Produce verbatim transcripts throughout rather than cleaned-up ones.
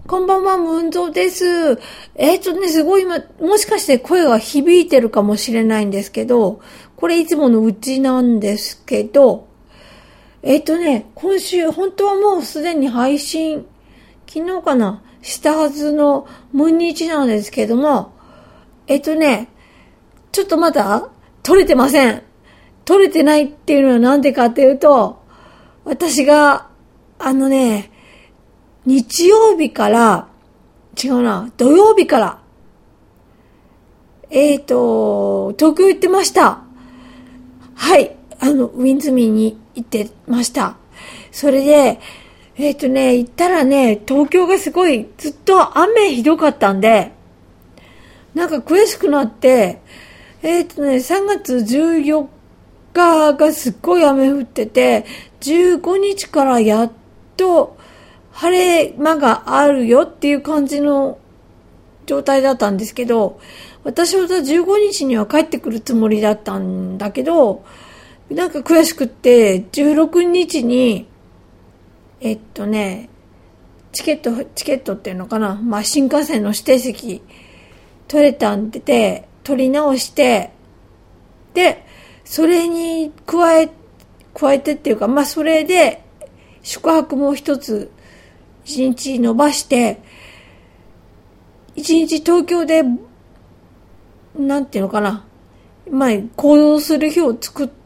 こんばんは、ムンゾーです。えっとね、すごい今、もしかして声が響いてるかもしれないんですけど、これいつものうちなんですけど、えっとね、今週、本当はもうすでに配信、昨日かな、したはずのムンニチなんですけども、えっとね、ちょっとまだ撮れてません。撮れてないっていうのはなんでかっていうと、私が、あのね、日曜日から、違うな、土曜日から、えっと、東京行ってました。はい、あの、ウィンズミーに行ってました。それで、えっとね、行ったらね、東京がすごい、ずっと雨ひどかったんで、なんか悔しくなって、えっとね、さんがつじゅうよっかがすっごい雨降ってて、じゅうごにちからやっと、晴れ間があるよっていう感じの状態だったんですけど、私はじゅうごにちには帰ってくるつもりだったんだけど、なんか悔しくってじゅうろくにちにえっとねチケットチケットっていうのかな、まあ新幹線の指定席取れたんで取り直して、でそれに加え加えてっていうか、まあそれで宿泊も一つ一日延ばして、一日東京で、なんていうのかな、まあ、行動する日を作って、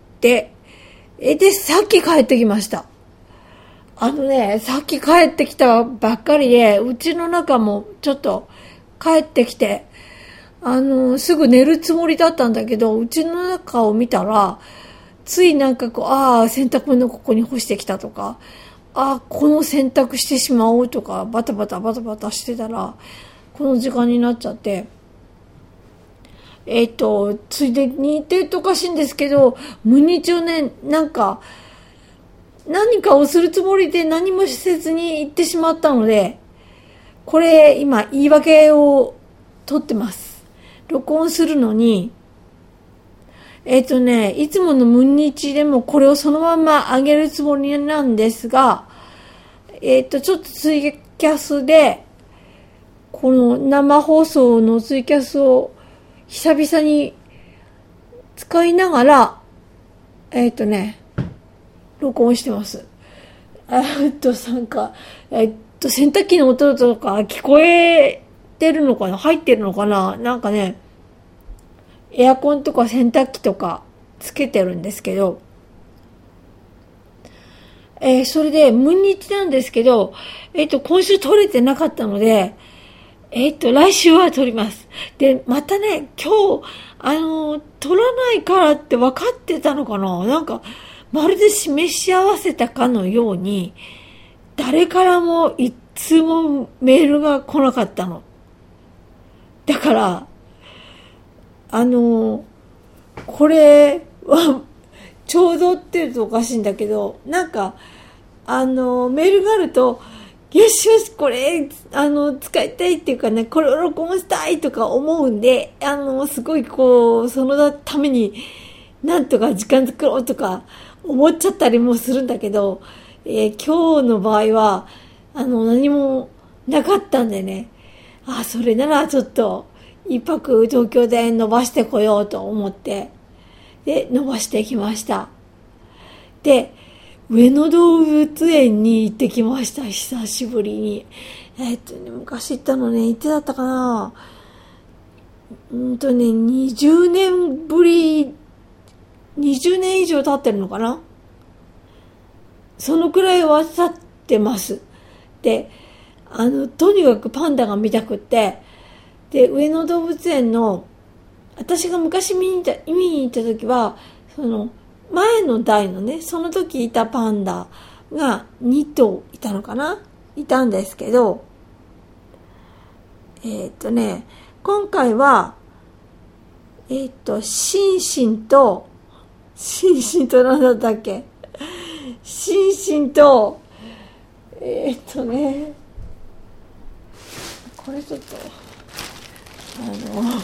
え、で、さっき帰ってきました。あのね、さっき帰ってきたばっかりで、うちの中もちょっと帰ってきて、あの、すぐ寝るつもりだったんだけど、うちの中を見たら、ついなんかこう、ああ、洗濯物ここに干してきたとか、ああ、この洗濯してしまおうとか、バタバタバタバタしてたら、この時間になっちゃって、えっと、ついでに言っておかしいんですけど、無日をね、なんか、何かをするつもりで何もせずに行ってしまったので、これ今言い訳を取ってます。録音するのに、えっとね、いつもの無日でもこれをそのまま上げるつもりなんですが、えっと、ちょっとツイキャスで、この生放送のツイキャスを久々に使いながら、えっとね、録音してます。えっと、なんか、えっと、洗濯機の音とか聞こえてるのかな、入ってるのかな、なんかね、エアコンとか洗濯機とかつけてるんですけど、えー、それで、無日なんですけど、えっと、今週撮れてなかったので、えっと、来週は撮ります。で、またね、今日、あの、撮らないからって分かってたのかな、なんか、まるで示し合わせたかのように、誰からも一通もメールが来なかったの。だから、あの、これは、ちょうどって言うとおかしいんだけど、なんか、あの、メールがあると、よしよし、これ、あの、使いたいっていうかね、これを録音したいとか思うんで、あの、すごいこう、そのために、なんとか時間作ろうとか思っちゃったりもするんだけど、えー、今日の場合は、あの、何もなかったんでね、あ、それならちょっと、一泊東京で伸ばしてこようと思って、で、伸ばしてきました。で、上野動物園に行ってきました、久しぶりに。えー、っとね、昔行ったのね、いつだったかな、うんとね、にじゅうねんぶり、にじゅうねん以上経ってるのかな、そのくらいは経ってます。で、あの、とにかくパンダが見たくって、で、上野動物園の、私が昔見に行った、見に行った時は、その、前の代のね、その時いたパンダがにとういたのかな、いたんですけど、えー、っとね、今回は、えー、っと、シンシンと、シンシンと何だったっけ、シンシンと、えー、っとね、これちょっと、あの、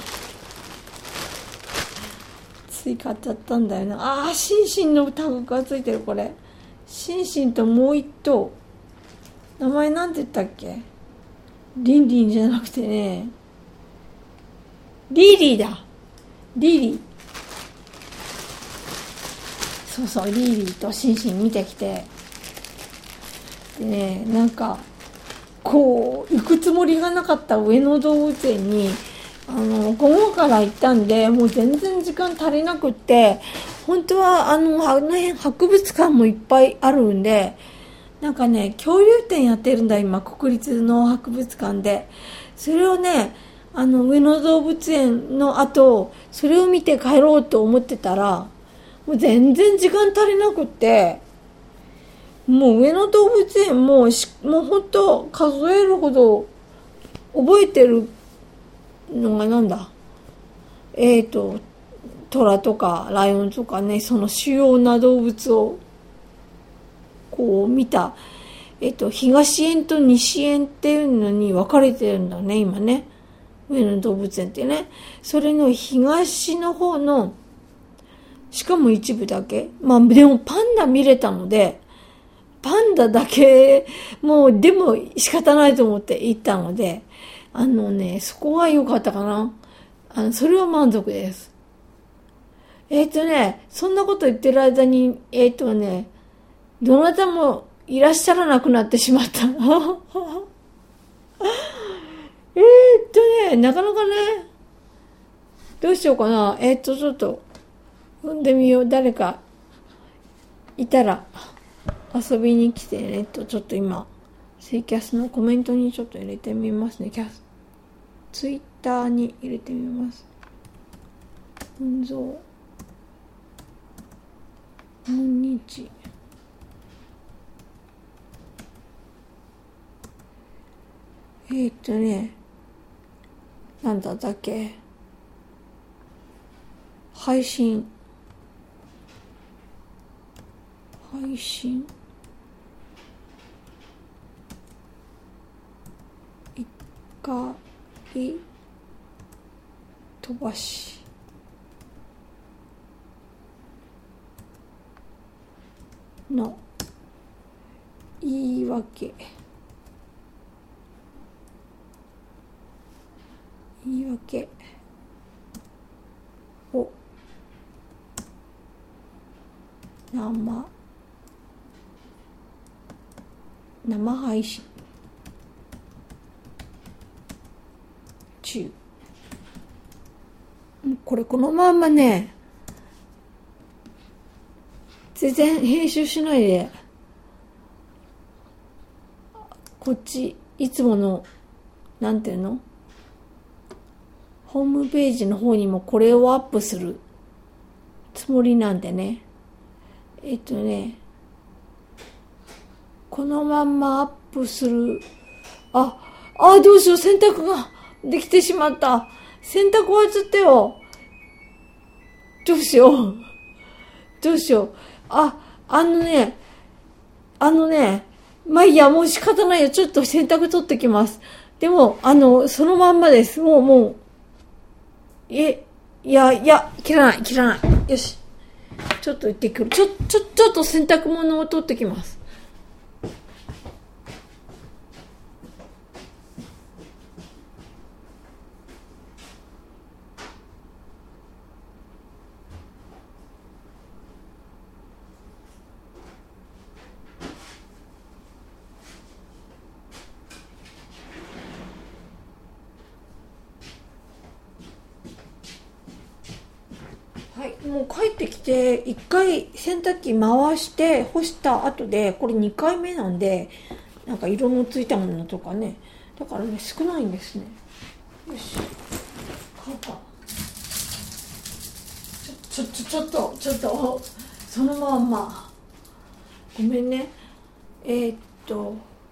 つい買っちゃったんだよな。ああ、シンシンのタグがついてる、これ。シンシンともう一頭。名前なんて言ったっけ、 リンリンじゃなくてね、リリーだ。リリー。そうそう、リリーとシンシン見てきて。でね、なんか、こう、行くつもりがなかった上野動物園に、あの、午後から行ったんで、もう全然時間足りなくって、本当は、あの、あの辺博物館もいっぱいあるんで、なんかね、恐竜展やってるんだ、今、国立の博物館で。それをね、あの、上野動物園の後、それを見て帰ろうと思ってたら、もう全然時間足りなくって、もう上野動物園もし、もう本当数えるほど覚えてるのがなんだ。えっと、虎とかライオンとかね、その主要な動物をこう見た、えっと、東園と西園っていうのに分かれてるんだね、今ね。上野動物園ってね。それの東の方の、しかも一部だけ。まあ、でもパンダ見れたので、パンダだけ、もう、でも仕方ないと思って行ったので、あのね、そこが良かったかな。あの、それは満足です。えっとね、そんなこと言ってる間に、えっとね、どなたもいらっしゃらなくなってしまった。えっとね、なかなかね、どうしようかな。えっと、ちょっと、読んでみよう。誰かいたら遊びに来てね。えっと、ちょっと今、ツイキャスのコメントにちょっと入れてみますね。キャス、ツイッターに入れてみます。運蔵。こんにち。えー、っとね、なんだったっけ、配信、配信、一回飛ばし、の言い訳。言い訳を生生配信中。これこのまんまね、全然編集しないで、こっちいつものなんていうの、ホームページの方にもこれをアップするつもりなんでね。えっとね、このまんまアップする。あ、あ、どうしよう、洗濯ができてしまった。洗濯終わっちゃったよ。どうしよう。どうしよう。あ、あのね、あのね、まあいいや、もう仕方ないよ。ちょっと洗濯取ってきます。でも、あの、そのまんまです。もう、もう、え、いや、いや、切らない、切らない。よし。ちょっと行ってくる。ちょ、ちょ、ちょっと洗濯物を取ってきます。はい、もう帰ってきていっかい洗濯機回して干した後で、これにかいめなんで、なんか色のついたものとかね、だからね少ないんですね。よし、買おうか。ちょちょちょちょっとちょっとそのまんまごめんね。えー、っと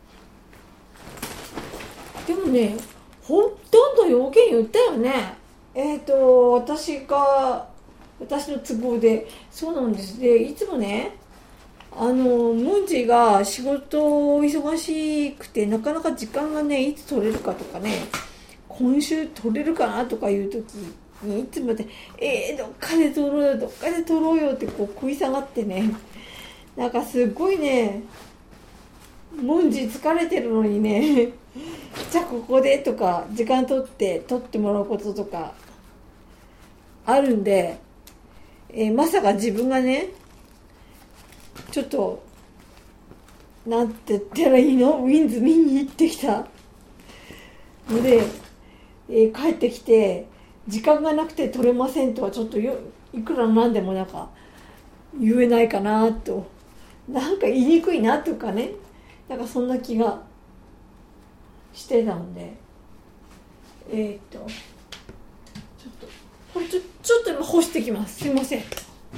でもね、ほとんど要件言ったよね。えー、っと私が私の都合で、そうなんです。で、いつもね、あの、ムンジが仕事忙しくて、なかなか時間がね、いつ取れるかとかね、今週取れるかなとかいう時に、いつもで、えー、どっかで取ろうよ、どっかで取ろうよってこう食い下がってね、なんかすっごいね、ムンジ疲れてるのにね、ちじゃあここでとか時間取って取ってもらうこととかあるんで、えー、まさか自分がねちょっとなんて言ったらいいの、ウィンズ見に行ってきたので、えー、帰ってきて時間がなくて取れませんとはちょっとよいくらなんでもなんか言えないかなと、なんか言いにくいなとかね、なんかそんな気がしてたので、えー、っとちょっとこれちょちょっと今干してきます。すいません。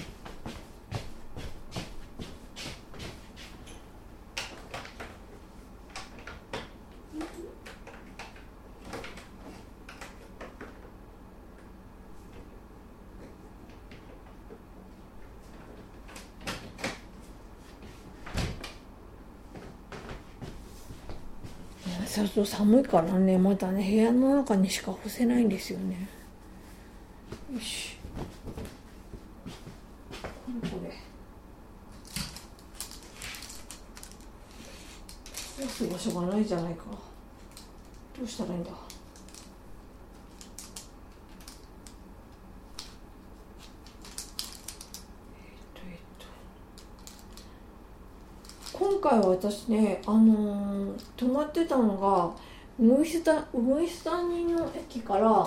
そうそう、寒いからね、またね部屋の中にしか干せないんですよね。よし、これこれ干す場所がないじゃないか。どうしたらいいんだ。今回は私ね、あのー、泊まってたのがウグイスタウグイスタニの駅から、うん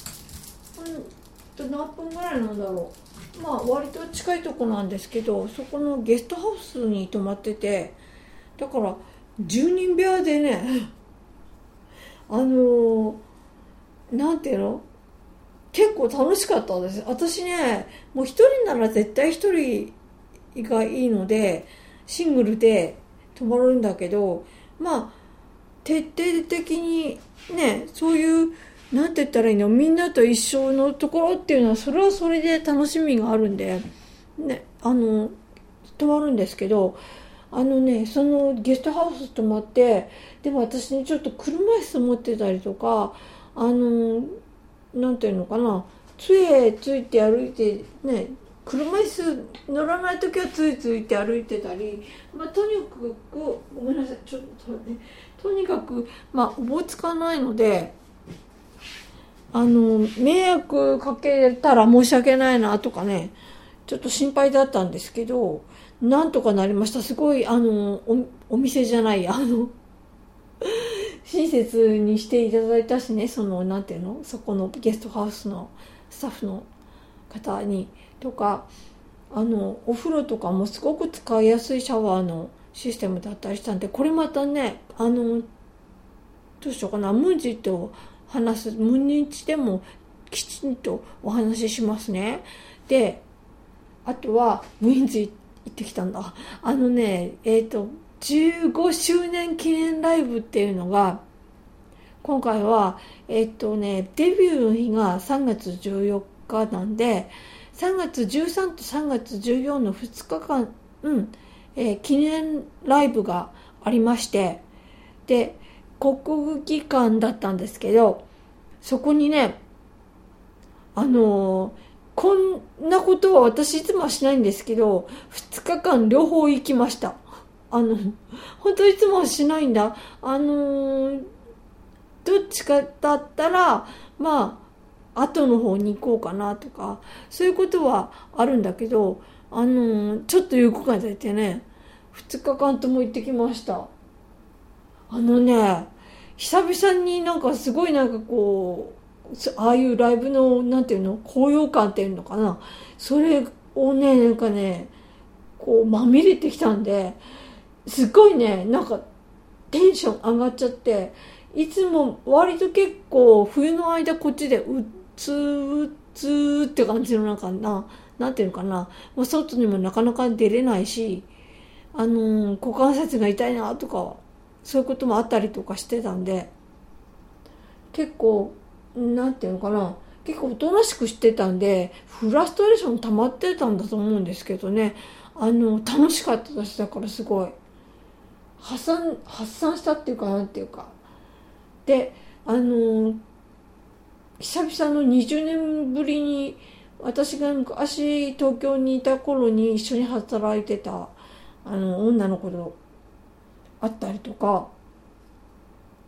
と何分ぐらいなんだろう、まあ割と近いとこなんですけど、そこのゲストハウスに泊まってて、だからじゅうにん部屋でねあのー、なんていうの、結構楽しかったです。私ね、もう一人なら絶対一人がいいのでシングルで泊まるんだけど、まあ徹底的にね、そういうなんて言ったらいいの、みんなと一緒のところっていうのはそれはそれで楽しみがあるんでね、あの泊まるんですけど、あのね、そのゲストハウス泊まって、でも私ねちょっと車椅子持ってたりとか、あのなんていうのかな、杖ついて歩いてね、車椅子乗らないときはついついて歩いてたり、まあ、とにかくごめんなさい、ちょっとね、とにかくまあおぼつかないので、あの迷惑かけたら申し訳ないなとかね、ちょっと心配だったんですけど、なんとかなりました。すごいあの お, お店じゃないあの親切にしていただいたしね、そのなんていうの、そこのゲストハウスのスタッフの方にとか、あのお風呂とかもすごく使いやすいシャワーのシステムだったりしたんで、これまたね、あのどうしようかな、ムンジと話す、ムンニチでもきちんとお話ししますね。で、あとはウィンズ行ってきたんだ。あのね、えっとじゅうごしゅうねん記念ライブっていうのが今回はえっとねデビューの日がさんがつじゅうよっかなんで、さんがつじゅうさんとさんがつじゅうよっかのふつかかん、うんえー、記念ライブがありまして、で国技館だったんですけど、そこにね、あのー、こんなことは私いつもはしないんですけど、ふつかかん両方行きました。あの本当いつもはしないんだ。あのー、どっちかだったらまあ後の方に行こうかなとか、そういうことはあるんだけど、あのー、ちょっと欲が出てね、ふつかかんとも行ってきました。あのね、久々になんかすごいなんかこう、ああいうライブのなんていうの、高揚感っていうのかな、それをね、なんかね、こうまみれてきたんで、すごいね、なんかテンション上がっちゃって、いつも割と結構冬の間こっちでうっつーうっつーって感じのなんかな、なんていうのかな、もう外にもなかなか出れないし、あのー、股関節が痛いなとか、そういうこともあったりとかしてたんで、結構なんていうのかな、結構おとなしくしてたんで、フラストレーション溜まってたんだと思うんですけどね、あの楽しかったです。だからすごい発散発散したっていうか、なんていうかで、あの久々のにじゅうねんぶりに、私が昔東京にいた頃に一緒に働いてたあの女の子と会ったりとか、あ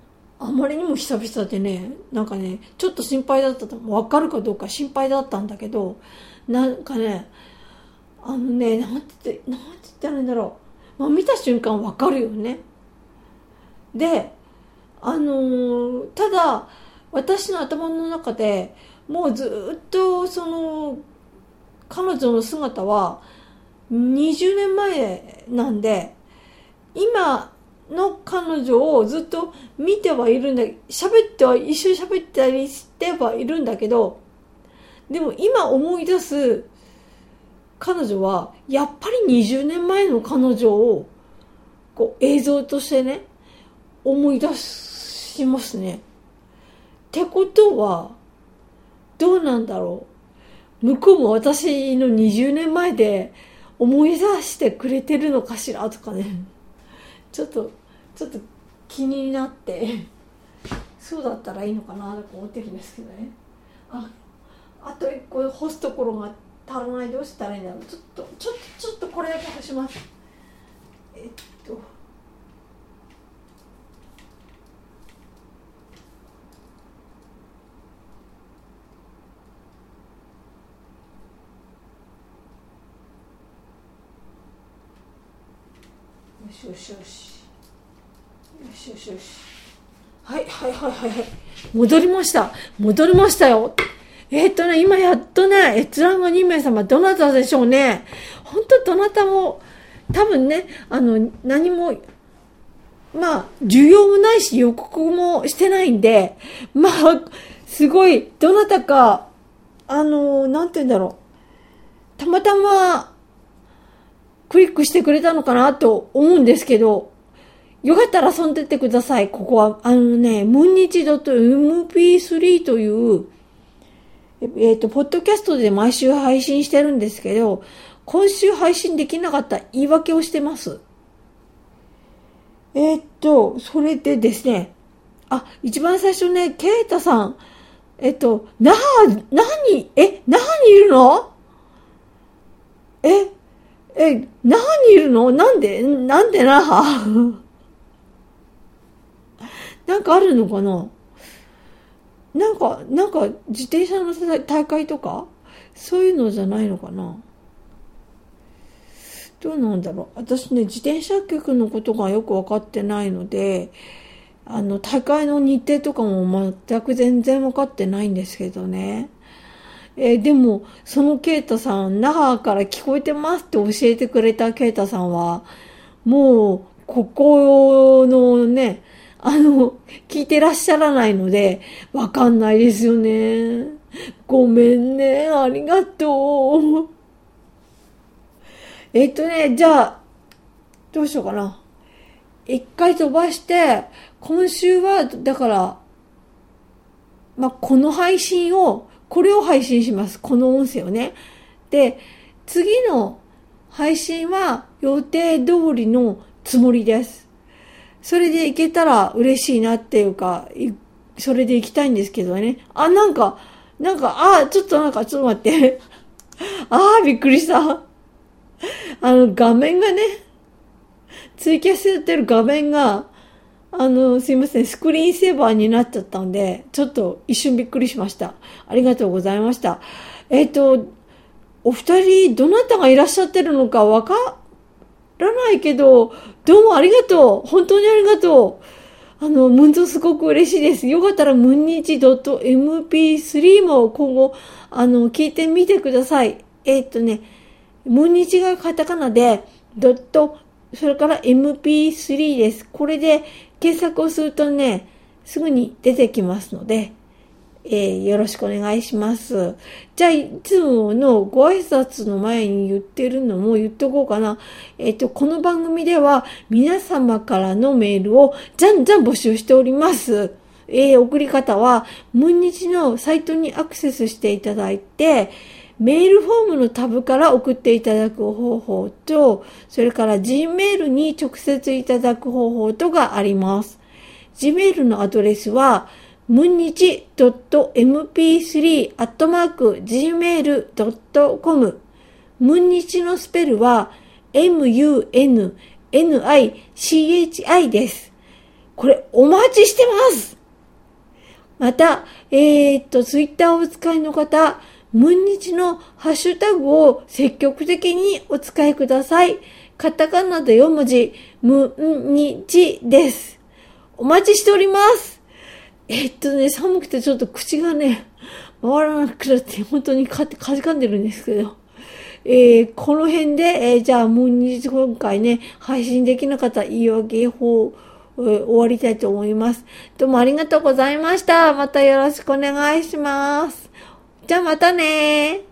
まりにも久々でね、なんかね、ちょっと心配だったと、わかるかどうか心配だったんだけど、なんかね、あのね、なんて、なんて言ったらいいんだろう。まあ見た瞬間わかるよね。で、あのー、ただ、私の頭の中でもうずっとその、彼女の姿はにじゅうねんまえなんで、今の彼女をずっと見てはいるんだ、喋っては、一緒に喋ったりしてはいるんだけど、でも今思い出す彼女は、やっぱりにじゅうねんまえの彼女を、こう映像としてね、思い出しますね。ってことは、どうなんだろう。向こうも私のにじゅうねんまえで思い出してくれてるのかしらとかね。ちょっと、ちょっと気になって、そうだったらいいのかなと思ってるんですけどね。あ、あと一個干すところが足らない。どうしたらいいんだろう。ちょっと、ちょっと、ちょっとこれだけ干します。えっと。よしよしよし。よしよしよし。はいはいはいはいはい。戻りました。戻りましたよ。えー、っとね、今やっとね、閲覧がにめいさま、どなたでしょうね。本当どなたも、多分ね、あの、何も、まあ、需要もないし予告もしてないんで、まあ、すごい、どなたか、あの、なんて言うんだろう。たまたま、クリックしてくれたのかなと思うんですけど、よかったら遊んでってください。ここは、あのね、ムンニチ エムピースリー という、えっと、ポッドキャストで毎週配信してるんですけど、今週配信できなかった言い訳をしてます。えっと、それでですね、あ、一番最初ね、ケイタさん、えっと、な、何、え、何いるの？え、え、何いるの？なんで、なんでななんかあるのかな？なんか、なんか自転車の大会とかそういうのじゃないのかな？どうなんだろう。私ね、自転車局のことがよくわかってないので、あの、大会の日程とかも全く全然わかってないんですけどね。えー、でも、そのケイタさん、那覇から聞こえてますって教えてくれたケイタさんは、もう、ここのね、あの、聞いてらっしゃらないので、わかんないですよね。ごめんね、ありがとう。えっとね、じゃあ、どうしようかな。一回飛ばして、今週は、だから、まあ、この配信を、これを配信します。この音声をね。で、次の配信は予定通りのつもりです。それでいけたら嬉しいなっていうか、それで行きたいんですけどね。あ、なんか、なんか、あ、ちょっとなんか、ちょっと待って。あー、びっくりした。あの、画面がね、ツイキャスやってる画面が、あの、すいません、スクリーンセーバーになっちゃったんで、ちょっと一瞬びっくりしました。ありがとうございました。えっと、お二人、どなたがいらっしゃってるのかわからないけど、どうもありがとう。本当にありがとう。あの、ムンゾすごく嬉しいです。よかったら、ムンニチ エムピースリー も今後、あの、聞いてみてください。えっとね、ムンニチがカタカナで、ドット、それから エムピースリー です。これで検索をするとね、すぐに出てきますので、えー、よろしくお願いします。じゃあ、いつものご挨拶の前に言ってるのも言っとこうかな。えっと、この番組では皆様からのメールをじゃんじゃん募集しております。えー、送り方は、ムンニチのサイトにアクセスしていただいて、メールフォームのタブから送っていただく方法と、それから Gmail に直接いただく方法とがあります。Gmail のアドレスは、ムンニチ エムピースリー アットマーク ジーメール ドットコム ムンニチのスペルは エムユーエヌエヌアイシーエイチアイ です。これお待ちしてます。 また、えー、っと、ツイッターをお使いの方、ムンニチのハッシュタグを積極的にお使いください。カタカナでよん文字、ムンニチです。お待ちしております。えー、っとね、寒くてちょっと口がね、回らなくなって本当にかかじかんでるんですけど、えー、この辺で、えー、じゃあムンニチ今回ね、配信できなかった言い訳法、終わりたいと思います。どうもありがとうございました。またよろしくお願いします。じゃあまたねー。